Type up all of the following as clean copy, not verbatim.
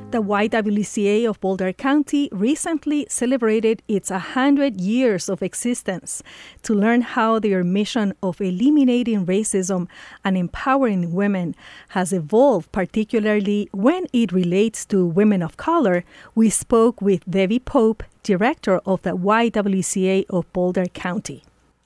The YWCA of Boulder County recently celebrated its 100 years of existence to learn how their mission of eliminating racism and empowering women has evolved, particularly when it relates to women of color. We spoke with Debbie Pope, director of the YWCA of Boulder County.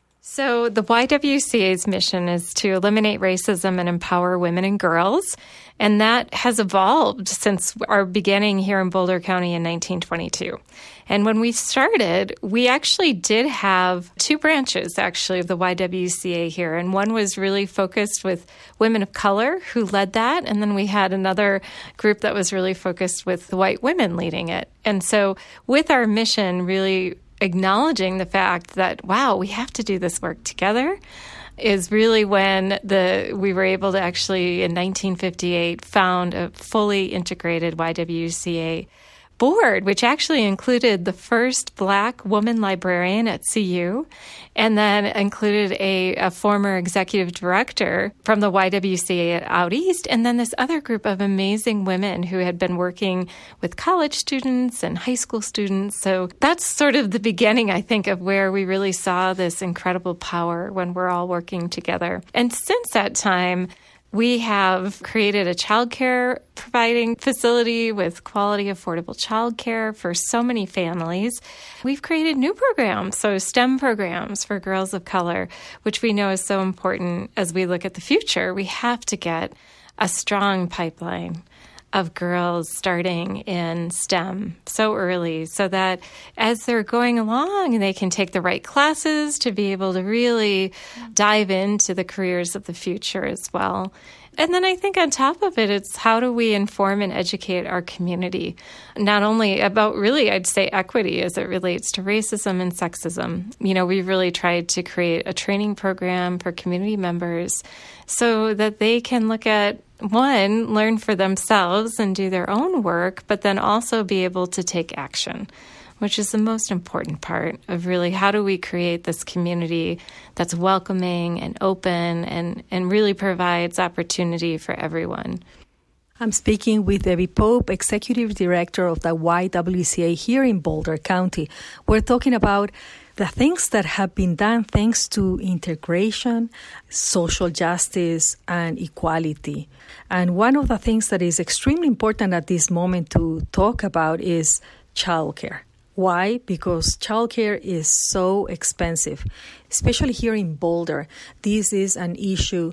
So the YWCA's mission is to eliminate racism and empower women and girls, and that has evolved since our beginning here in Boulder County in 1922. And when we started, we actually did have two branches, actually, of the YWCA here, and one was really focused with women of color who led that, and then we had another group that was really focused with white women leading it. And so with our mission really acknowledging the fact that, wow, we have to do this work together, is really when we were able to actually, in 1958, found a fully integrated YWCA board, which actually included the first Black woman librarian at CU, and then included a former executive director from the YWCA out east, and then this other group of amazing women who had been working with college students and high school students. So that's sort of the beginning, I think, of where we really saw this incredible power when we're all working together. And since that time, we have created a childcare providing facility with quality, affordable childcare for so many families. We've created new programs, so STEM programs for girls of color, which we know is so important as we look at the future. We have to get a strong pipeline of girls starting in STEM so early so that as they're going along, they can take the right classes to be able to really dive into the careers of the future as well. And then I think on top of it, it's how do we inform and educate our community, not only about really, I'd say, equity as it relates to racism and sexism. You know, we've really tried to create a training program for community members so that they can look at, one, learn for themselves and do their own work, but then also be able to take action, which is the most important part of really how do we create this community that's welcoming and open and really provides opportunity for everyone. I'm speaking with Debbie Pope, Executive Director of the YWCA here in Boulder County. We're talking about the things that have been done thanks to integration, social justice, and equality. And one of the things that is extremely important at this moment to talk about is childcare. Why? Because childcare is so expensive, especially here in Boulder. This is an issue.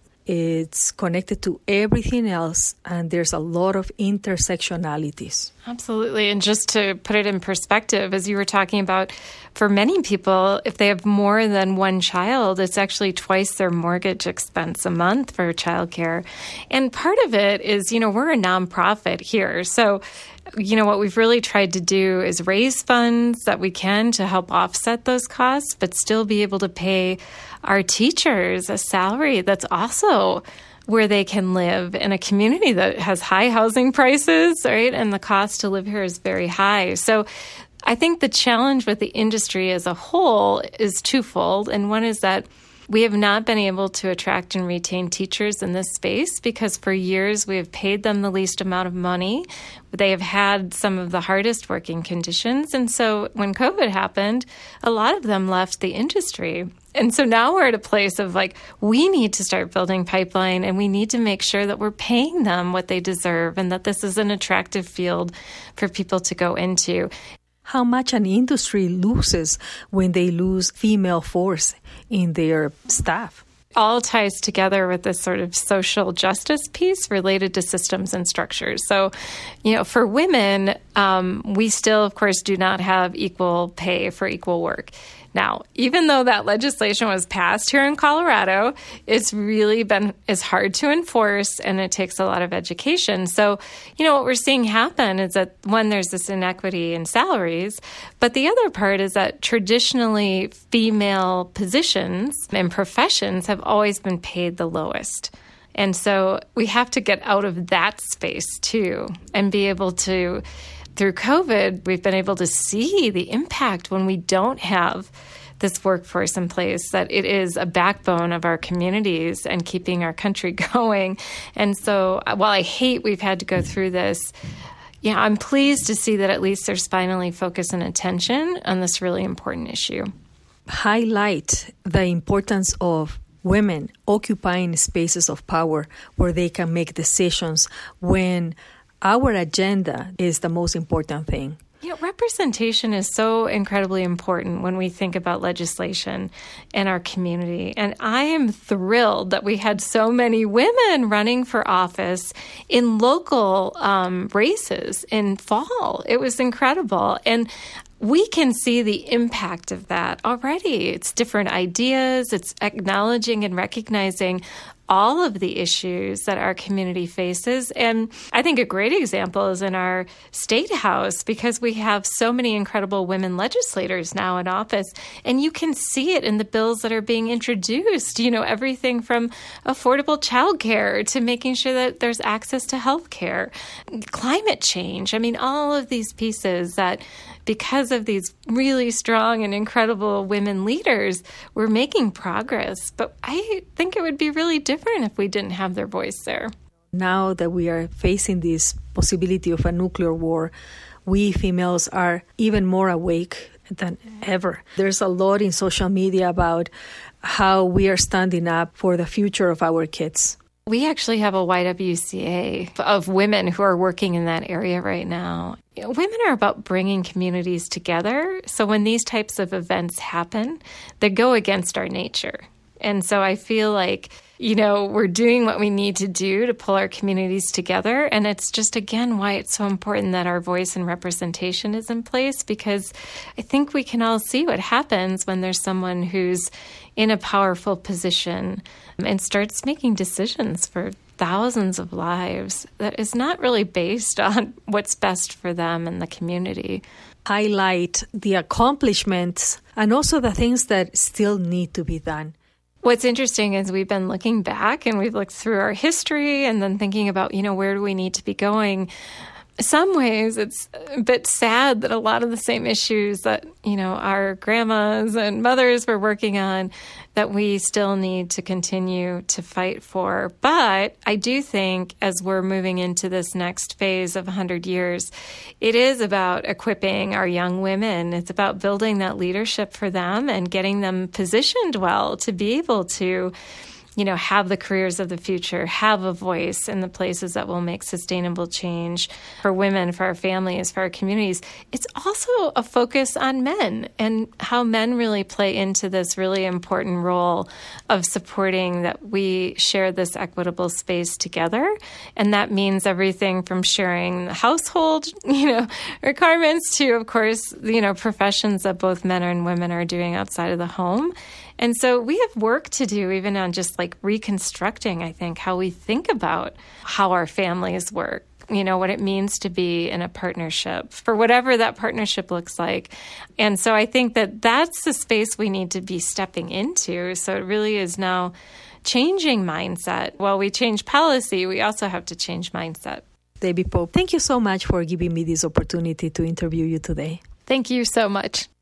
It's connected to everything else, and there's a lot of intersectionalities. Absolutely. And just to put it in perspective, as you were talking about, for many people, if they have more than one child, it's actually twice their mortgage expense a month for childcare. And part of it is, you know, we're a nonprofit here. So, you know, what we've really tried to do is raise funds that we can to help offset those costs, but still be able to pay our teachers a salary that's also where they can live in a community that has high housing prices, right? And the cost to live here is very high. So I think the challenge with the industry as a whole is twofold. And one is that we have not been able to attract and retain teachers in this space because for years we have paid them the least amount of money. They have had some of the hardest working conditions. And so when COVID happened, a lot of them left the industry. And so now we're at a place of like, we need to start building pipeline and we need to make sure that we're paying them what they deserve and that this is an attractive field for people to go into. How much an industry loses when they lose female force in their staff. All ties together with this sort of social justice piece related to systems and structures. So, you know, for women, we still, of course, do not have equal pay for equal work. Now, even though that legislation was passed here in Colorado, it's hard to enforce and it takes a lot of education. So, you know, what we're seeing happen is that, one, there's this inequity in salaries, but the other part is that traditionally female positions and professions have always been paid the lowest. And so we have to get out of that space too and be able to, through COVID, we've been able to see the impact when we don't have this workforce in place, that it is a backbone of our communities and keeping our country going. And so while I hate we've had to go through this, Yeah, I'm pleased to see that at least there's finally focus and attention on this really important issue. Highlight the importance of women occupying spaces of power where they can make decisions when our agenda is the most important thing. You know, representation is so incredibly important when we think about legislation in our community. And I am thrilled that we had so many women running for office in local races in fall. It was incredible. And we can see the impact of that already. It's different ideas. It's acknowledging and recognizing all of the issues that our community faces. And I think a great example is in our state house, because we have so many incredible women legislators now in office. And you can see it in the bills that are being introduced, you know, everything from affordable childcare to making sure that there's access to health care, climate change. I mean, all of these pieces that, because of these really strong and incredible women leaders, we're making progress. But I think it would be really different if we didn't have their voice there. Now that we are facing this possibility of a nuclear war, we females are even more awake than ever. There's a lot in social media about how we are standing up for the future of our kids. We actually have a YWCA of women who are working in that area right now. You know, women are about bringing communities together. So when these types of events happen, they go against our nature. And so I feel like, you know, we're doing what we need to do to pull our communities together. And it's just, again, why it's so important that our voice and representation is in place, because I think we can all see what happens when there's someone who's in a powerful position and starts making decisions for thousands of lives that is not really based on what's best for them and the community. Highlight the accomplishments and also the things that still need to be done. What's interesting is we've been looking back and we've looked through our history and then thinking about, you know, where do we need to be going? Some ways it's a bit sad that a lot of the same issues that, you know, our grandmas and mothers were working on, that we still need to continue to fight for. But I do think as we're moving into this next phase of 100 years, it is about equipping our young women. It's about building that leadership for them and getting them positioned well to be able to, you know, have the careers of the future, have a voice in the places that will make sustainable change for women, for our families, for our communities. It's also a focus on men and how men really play into this really important role of supporting that we share this equitable space together. And that means everything from sharing the household, you know, requirements to, of course, you know, professions that both men and women are doing outside of the home. And so we have work to do even on just like reconstructing, I think, how we think about how our families work, you know, what it means to be in a partnership for whatever that partnership looks like. And so I think that that's the space we need to be stepping into. So it really is now changing mindset. While we change policy, we also have to change mindset. Debbie Pope, thank you so much for giving me this opportunity to interview you today. Thank you so much.